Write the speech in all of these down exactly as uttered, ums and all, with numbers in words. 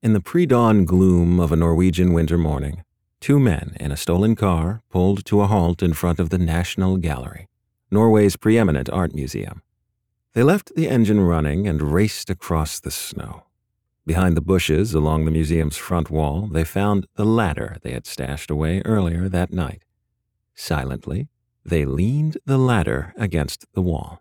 In the pre-dawn gloom of a Norwegian winter morning, two men in a stolen car pulled to a halt in front of the National Gallery, Norway's preeminent art museum. They left the engine running and raced across the snow. Behind the bushes along the museum's front wall, they found the ladder they had stashed away earlier that night. Silently, they leaned the ladder against the wall.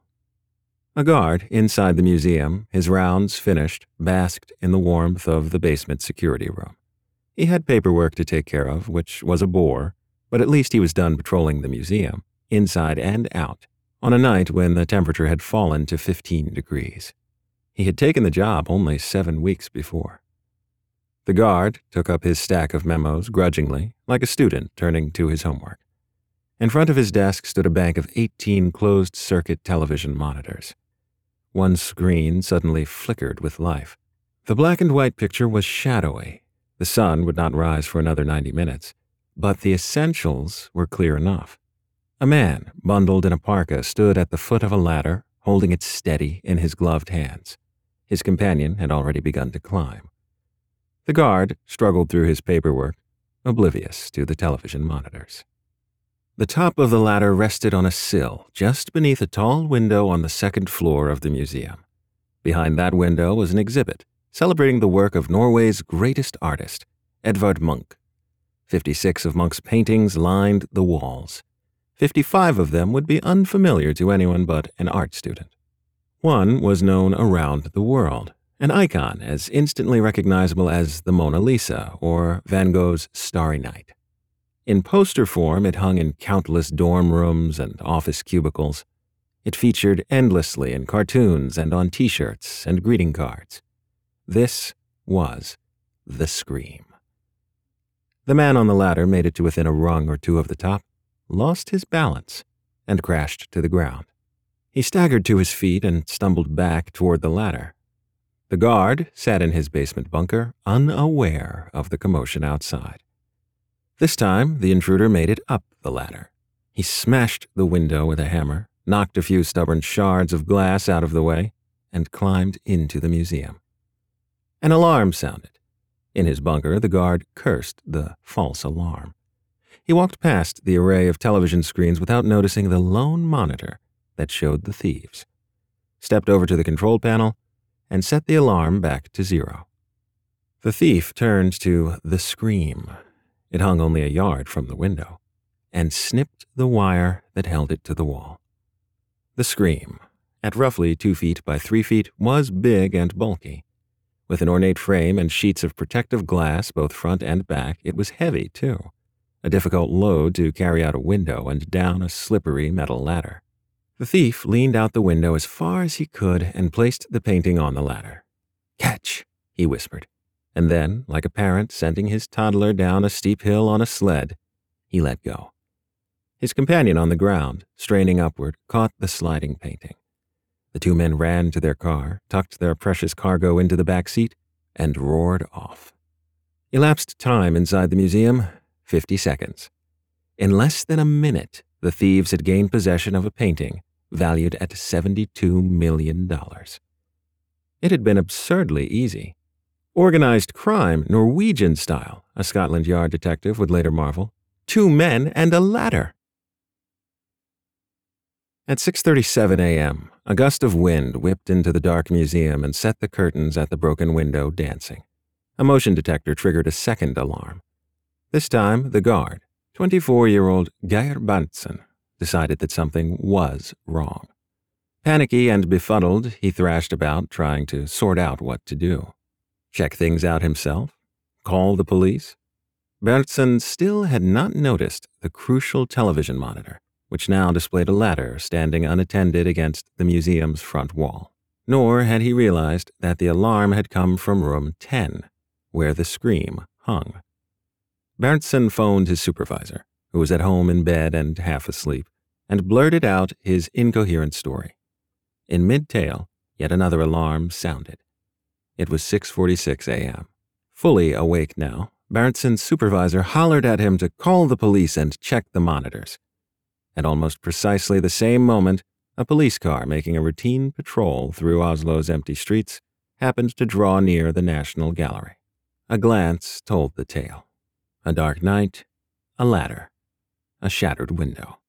A guard inside the museum, his rounds finished, basked in the warmth of the basement security room. He had paperwork to take care of, which was a bore, but at least he was done patrolling the museum, inside and out, on a night when the temperature had fallen to fifteen degrees. He had taken the job only seven weeks before. The guard took up his stack of memos grudgingly, like a student turning to his homework. In front of his desk stood a bank of eighteen closed-circuit television monitors. One screen suddenly flickered with life. The black-and-white picture was shadowy. The sun would not rise for another ninety minutes, but the essentials were clear enough. A man, bundled in a parka, stood at the foot of a ladder, holding it steady in his gloved hands. His companion had already begun to climb. The guard struggled through his paperwork, oblivious to the television monitors. The top of the ladder rested on a sill just beneath a tall window on the second floor of the museum. Behind that window was an exhibit celebrating the work of Norway's greatest artist, Edvard Munch. Fifty-six of Munch's paintings lined the walls. Fifty-five of them would be unfamiliar to anyone but an art student. One was known around the world, an icon as instantly recognizable as the Mona Lisa or Van Gogh's Starry Night. In poster form, it hung in countless dorm rooms and office cubicles. It featured endlessly in cartoons and on T-shirts and greeting cards. This was the Scream. The man on the ladder made it to within a rung or two of the top, lost his balance, and crashed to the ground. He staggered to his feet and stumbled back toward the ladder. The guard sat in his basement bunker, unaware of the commotion outside. This time, the intruder made it up the ladder. He smashed the window with a hammer, knocked a few stubborn shards of glass out of the way, and climbed into the museum. An alarm sounded. In his bunker, the guard cursed the false alarm. He walked past the array of television screens without noticing the lone monitor that showed the thieves, stepped over to the control panel, and set the alarm back to zero. The thief turned to the Scream. It hung only a yard from the window, and snipped the wire that held it to the wall. The Scream, at roughly two feet by three feet, was big and bulky. With an ornate frame and sheets of protective glass both front and back, it was heavy, too, a difficult load to carry out a window and down a slippery metal ladder. The thief leaned out the window as far as he could and placed the painting on the ladder. "Catch," he whispered. And then, like a parent sending his toddler down a steep hill on a sled, he let go. His companion on the ground, straining upward, caught the sliding painting. The two men ran to their car, tucked their precious cargo into the back seat, and roared off. Elapsed time inside the museum, fifty seconds. In less than a minute, the thieves had gained possession of a painting valued at seventy-two million dollars. It had been absurdly easy. Organized crime, Norwegian style, a Scotland Yard detective would later marvel. Two men and a ladder. At six thirty-seven a.m., a gust of wind whipped into the dark museum and set the curtains at the broken window dancing. A motion detector triggered a second alarm. This time, the guard, twenty-four-year-old Geir Berntsen, decided that something was wrong. Panicky and befuddled, he thrashed about, trying to sort out what to do. Check things out himself? Call the police? Berntsen still had not noticed the crucial television monitor, which now displayed a ladder standing unattended against the museum's front wall. Nor had he realized that the alarm had come from room ten, where the Scream hung. Berntsen phoned his supervisor, who was at home in bed and half asleep, and blurted out his incoherent story. In mid-tale, yet another alarm sounded. It was six forty-six a.m. Fully awake now, Berntsen's supervisor hollered at him to call the police and check the monitors. At almost precisely the same moment, a police car making a routine patrol through Oslo's empty streets happened to draw near the National Gallery. A glance told the tale. A dark night, a ladder, a shattered window.